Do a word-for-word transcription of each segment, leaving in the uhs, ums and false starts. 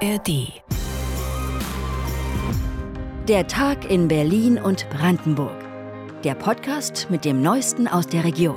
R D. Der Tag in Berlin und Brandenburg. Der Podcast mit dem Neuesten aus der Region.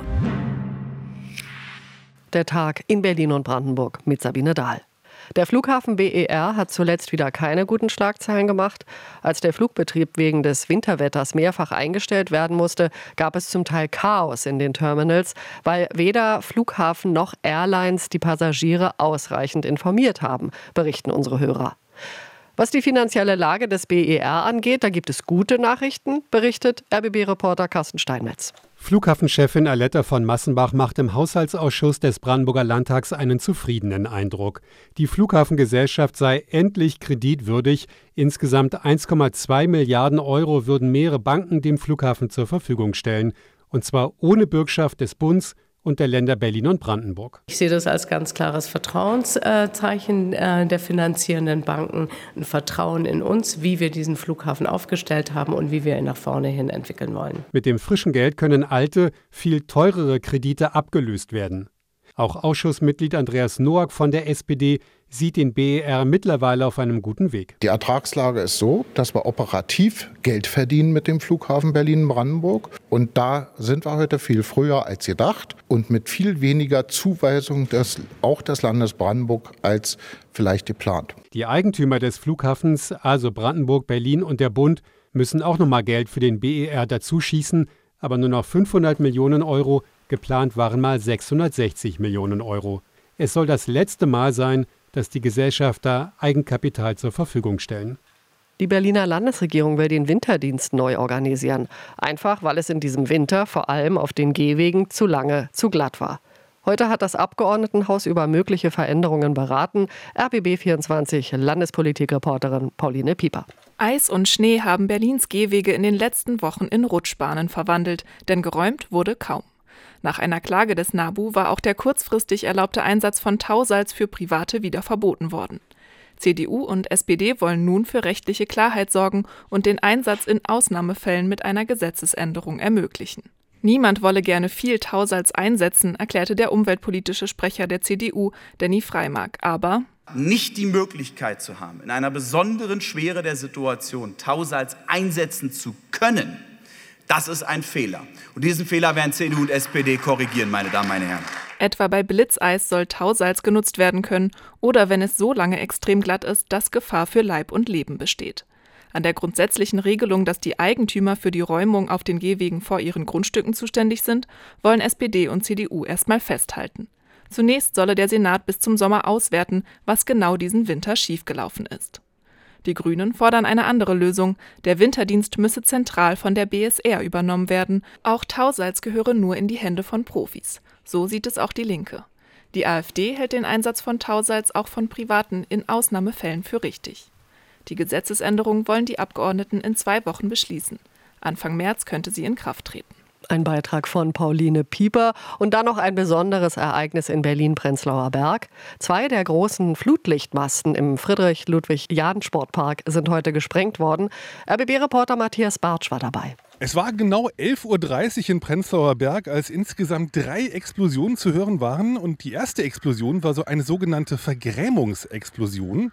Der Tag in Berlin und Brandenburg mit Sabine Dahl. Der Flughafen B E R hat zuletzt wieder keine guten Schlagzeilen gemacht. Als der Flugbetrieb wegen des Winterwetters mehrfach eingestellt werden musste, gab es zum Teil Chaos in den Terminals, weil weder Flughafen noch Airlines die Passagiere ausreichend informiert haben, berichten unsere Hörer. Was die finanzielle Lage des B E R angeht, da gibt es gute Nachrichten, berichtet R B B-Reporter Carsten Steinmetz. Flughafenchefin Aletta von Massenbach macht im Haushaltsausschuss des Brandenburger Landtags einen zufriedenen Eindruck. Die Flughafengesellschaft sei endlich kreditwürdig. Insgesamt eins Komma zwei Milliarden Euro würden mehrere Banken dem Flughafen zur Verfügung stellen. Und zwar ohne Bürgschaft des Bundes und der Länder Berlin und Brandenburg. Ich sehe das als ganz klares Vertrauenszeichen der finanzierenden Banken, ein Vertrauen in uns, wie wir diesen Flughafen aufgestellt haben und wie wir ihn nach vorne hin entwickeln wollen. Mit dem frischen Geld können alte, viel teurere Kredite abgelöst werden. Auch Ausschussmitglied Andreas Noack von der S P D sieht den B E R mittlerweile auf einem guten Weg. Die Ertragslage ist so, dass wir operativ Geld verdienen mit dem Flughafen Berlin-Brandenburg. Und da sind wir heute viel früher als gedacht und mit viel weniger Zuweisung des, auch des Landes Brandenburg als vielleicht geplant. Die Eigentümer des Flughafens, also Brandenburg, Berlin und der Bund, müssen auch nochmal Geld für den B E R dazu schießen, aber nur noch fünfhundert Millionen Euro. Geplant waren mal sechshundertsechzig Millionen Euro. Es soll das letzte Mal sein, dass die Gesellschafter Eigenkapital zur Verfügung stellen. Die Berliner Landesregierung will den Winterdienst neu organisieren. Einfach, weil es in diesem Winter vor allem auf den Gehwegen zu lange, zu glatt war. Heute hat das Abgeordnetenhaus über mögliche Veränderungen beraten. R B B vierundzwanzig Landespolitikreporterin Pauline Pieper. Eis und Schnee haben Berlins Gehwege in den letzten Wochen in Rutschbahnen verwandelt, denn geräumt wurde kaum. Nach einer Klage des NABU war auch der kurzfristig erlaubte Einsatz von Tausalz für Private wieder verboten worden. C D U und S P D wollen nun für rechtliche Klarheit sorgen und den Einsatz in Ausnahmefällen mit einer Gesetzesänderung ermöglichen. Niemand wolle gerne viel Tausalz einsetzen, erklärte der umweltpolitische Sprecher der C D U, Denny Freimark. Aber nicht die Möglichkeit zu haben, in einer besonderen Schwere der Situation Tausalz einsetzen zu können, das ist ein Fehler. Und diesen Fehler werden C D U und S P D korrigieren, meine Damen, meine Herren. Etwa bei Blitzeis soll Tausalz genutzt werden können oder wenn es so lange extrem glatt ist, dass Gefahr für Leib und Leben besteht. An der grundsätzlichen Regelung, dass die Eigentümer für die Räumung auf den Gehwegen vor ihren Grundstücken zuständig sind, wollen S P D und C D U erstmal festhalten. Zunächst solle der Senat bis zum Sommer auswerten, was genau diesen Winter schiefgelaufen ist. Die Grünen fordern eine andere Lösung. Der Winterdienst müsse zentral von der B S R übernommen werden. Auch Tausalz gehöre nur in die Hände von Profis. So sieht es auch die Linke. Die AfD hält den Einsatz von Tausalz auch von Privaten in Ausnahmefällen für richtig. Die Gesetzesänderung wollen die Abgeordneten in zwei Wochen beschließen. Anfang März könnte sie in Kraft treten. Ein Beitrag von Pauline Pieper und dann noch ein besonderes Ereignis in Berlin-Prenzlauer Berg. Zwei der großen Flutlichtmasten im Friedrich-Ludwig-Jahn-Sportpark sind heute gesprengt worden. R B B-Reporter Matthias Bartsch war dabei. Es war genau elf Uhr dreißig in Prenzlauer Berg, als insgesamt drei Explosionen zu hören waren. Und die erste Explosion war so eine sogenannte Vergrämungsexplosion,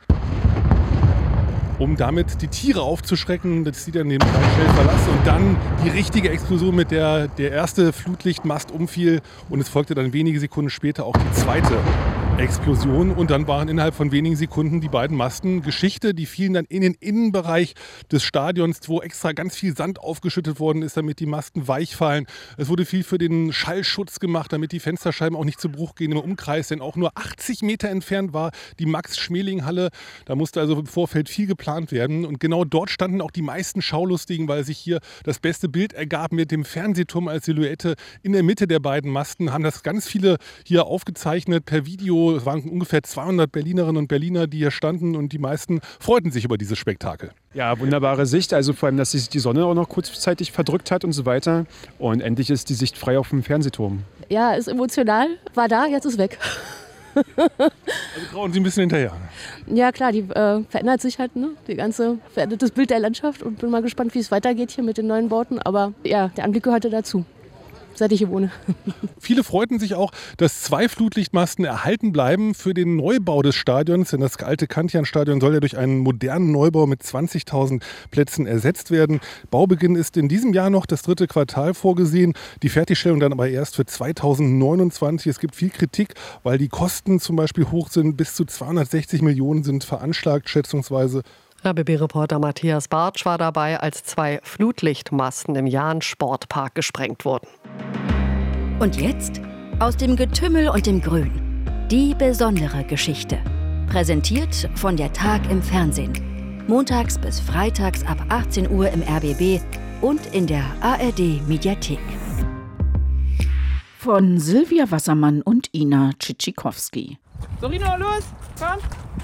um damit die Tiere aufzuschrecken, dass sie dann den Bereich schnell verlassen. Und dann die richtige Explosion, mit der der erste Flutlichtmast umfiel. Und es folgte dann wenige Sekunden später auch die zweite Explosion. Und dann waren innerhalb von wenigen Sekunden die beiden Masten Geschichte. Die fielen dann in den Innenbereich des Stadions, wo extra ganz viel Sand aufgeschüttet worden ist, damit die Masten weich fallen. Es wurde viel für den Schallschutz gemacht, damit die Fensterscheiben auch nicht zu Bruch gehen im Umkreis. Denn auch nur achtzig Meter entfernt war die Max-Schmeling-Halle. Da musste also im Vorfeld viel geplant werden. Und genau dort standen auch die meisten Schaulustigen, weil sich hier das beste Bild ergab mit dem Fernsehturm als Silhouette in der Mitte der beiden Masten. Haben das ganz viele hier aufgezeichnet per Video. Es waren ungefähr zweihundert Berlinerinnen und Berliner, die hier standen, und die meisten freuten sich über dieses Spektakel. Ja, wunderbare Sicht. Also vor allem, dass sich die Sonne auch noch kurzzeitig verdrückt hat und so weiter. Und endlich ist die Sicht frei auf dem Fernsehturm. Ja, ist emotional. War da, jetzt ist weg. Also trauen Sie ein bisschen hinterher. Ja klar, die äh, verändert sich halt, ne? Die ganze verändertes Bild der Landschaft, und bin mal gespannt, wie es weitergeht hier mit den neuen Bauten. Aber ja, der Anblick gehörte dazu. seit ich hier wohne. Viele freuten sich auch, dass zwei Flutlichtmasten erhalten bleiben für den Neubau des Stadions, denn das alte Kantian-Stadion soll ja durch einen modernen Neubau mit zwanzigtausend Plätzen ersetzt werden. Baubeginn ist in diesem Jahr noch das dritte Quartal vorgesehen, die Fertigstellung dann aber erst für zweitausendneunundzwanzig. Es gibt viel Kritik, weil die Kosten zum Beispiel hoch sind, bis zu zweihundertsechzig Millionen sind veranschlagt schätzungsweise. R B B-Reporter Matthias Bartsch war dabei, als zwei Flutlichtmasten im Jahn-Sportpark gesprengt wurden. Und jetzt aus dem Getümmel und dem Grün. Die besondere Geschichte. Präsentiert von der Tag im Fernsehen. Montags bis freitags ab achtzehn Uhr im R B B und in der A R D-Mediathek. Von Silvia Wassermann und Ina Tschitschikowski. Sorino, los, komm!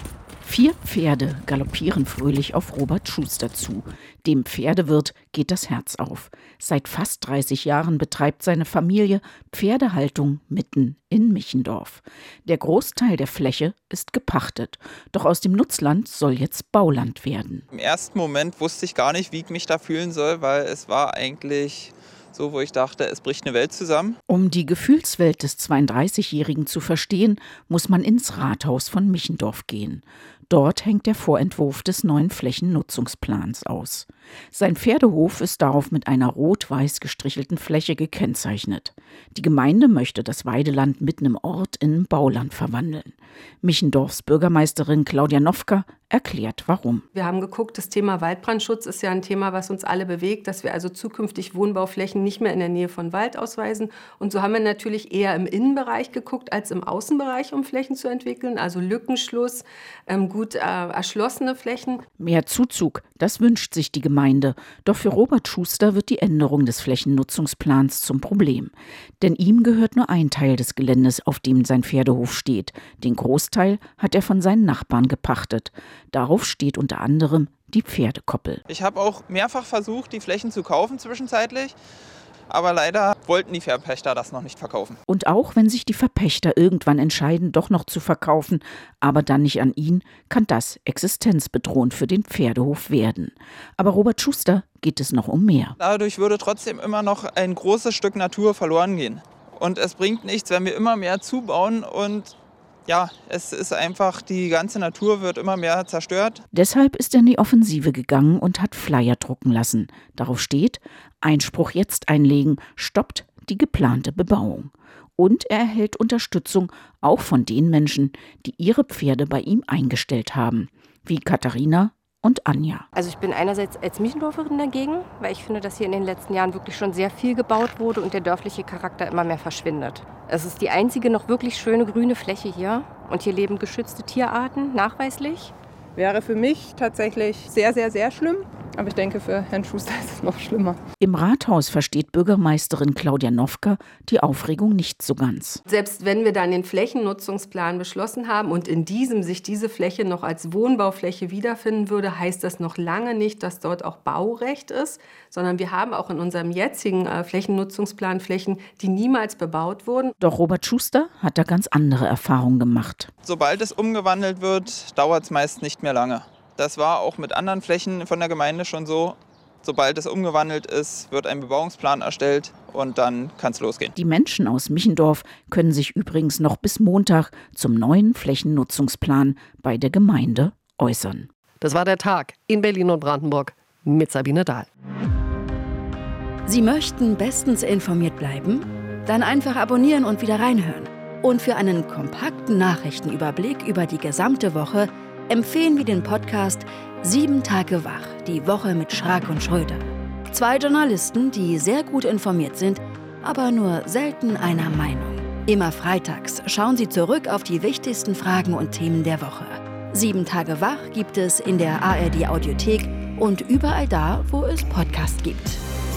Vier Pferde galoppieren fröhlich auf Robert Schuster zu. Dem Pferdewirt geht das Herz auf. Seit fast dreißig Jahren betreibt seine Familie Pferdehaltung mitten in Michendorf. Der Großteil der Fläche ist gepachtet. Doch aus dem Nutzland soll jetzt Bauland werden. Im ersten Moment wusste ich gar nicht, wie ich mich da fühlen soll, weil es war eigentlich so, wo ich dachte, es bricht eine Welt zusammen. Um die Gefühlswelt des zweiunddreißigjährigen zu verstehen, muss man ins Rathaus von Michendorf gehen. Dort hängt der Vorentwurf des neuen Flächennutzungsplans aus. Sein Pferdehof ist darauf mit einer rot-weiß gestrichelten Fläche gekennzeichnet. Die Gemeinde möchte das Weideland mitten im Ort in Bauland verwandeln. Michendorfs Bürgermeisterin Claudia Nowka erklärt, warum. Wir haben geguckt, das Thema Waldbrandschutz ist ja ein Thema, was uns alle bewegt, dass wir also zukünftig Wohnbauflächen nicht mehr in der Nähe von Wald ausweisen. Und so haben wir natürlich eher im Innenbereich geguckt als im Außenbereich, um Flächen zu entwickeln. Also Lückenschluss, ähm, gut äh, erschlossene Flächen. Mehr Zuzug, das wünscht sich die Gemeinde. Doch für Robert Schuster wird die Änderung des Flächennutzungsplans zum Problem. Denn ihm gehört nur ein Teil des Geländes, auf dem sein Pferdehof steht. Den Großteil hat er von seinen Nachbarn gepachtet. Darauf steht unter anderem die Pferdekoppel. Ich habe auch mehrfach versucht, die Flächen zu kaufen zwischenzeitlich. Aber leider wollten die Verpächter das noch nicht verkaufen. Und auch wenn sich die Verpächter irgendwann entscheiden, doch noch zu verkaufen, aber dann nicht an ihn, kann das existenzbedrohend für den Pferdehof werden. Aber Robert Schuster geht es noch um mehr. Dadurch würde trotzdem immer noch ein großes Stück Natur verloren gehen. Und es bringt nichts, wenn wir immer mehr zubauen und ja, es ist einfach, die ganze Natur wird immer mehr zerstört. Deshalb ist er in die Offensive gegangen und hat Flyer drucken lassen. Darauf steht: Einspruch jetzt einlegen, stoppt die geplante Bebauung. Und er erhält Unterstützung auch von den Menschen, die ihre Pferde bei ihm eingestellt haben, wie Katharina und Anja. Also ich bin einerseits als Michendorferin dagegen, weil ich finde, dass hier in den letzten Jahren wirklich schon sehr viel gebaut wurde und der dörfliche Charakter immer mehr verschwindet. Es ist die einzige noch wirklich schöne grüne Fläche hier und hier leben geschützte Tierarten, nachweislich. Wäre für mich tatsächlich sehr, sehr, sehr schlimm. Aber ich denke, für Herrn Schuster ist es noch schlimmer. Im Rathaus versteht Bürgermeisterin Claudia Nowka die Aufregung nicht so ganz. Selbst wenn wir dann den Flächennutzungsplan beschlossen haben und in diesem sich diese Fläche noch als Wohnbaufläche wiederfinden würde, heißt das noch lange nicht, dass dort auch Baurecht ist, sondern wir haben auch in unserem jetzigen äh, Flächennutzungsplan Flächen, die niemals bebaut wurden. Doch Robert Schuster hat da ganz andere Erfahrungen gemacht. Sobald es umgewandelt wird, dauert es meist nicht mehr lange. Das war auch mit anderen Flächen von der Gemeinde schon so. Sobald es umgewandelt ist, wird ein Bebauungsplan erstellt und dann kann es losgehen. Die Menschen aus Michendorf können sich übrigens noch bis Montag zum neuen Flächennutzungsplan bei der Gemeinde äußern. Das war der Tag in Berlin und Brandenburg mit Sabine Dahl. Sie möchten bestens informiert bleiben? Dann einfach abonnieren und wieder reinhören. Und für einen kompakten Nachrichtenüberblick über die gesamte Woche empfehlen wir den Podcast Sieben Tage wach, die Woche mit Schrag und Schröder. Zwei Journalisten, die sehr gut informiert sind, aber nur selten einer Meinung. Immer freitags schauen sie zurück auf die wichtigsten Fragen und Themen der Woche. Sieben Tage wach gibt es in der A R D Audiothek und überall da, wo es Podcasts gibt.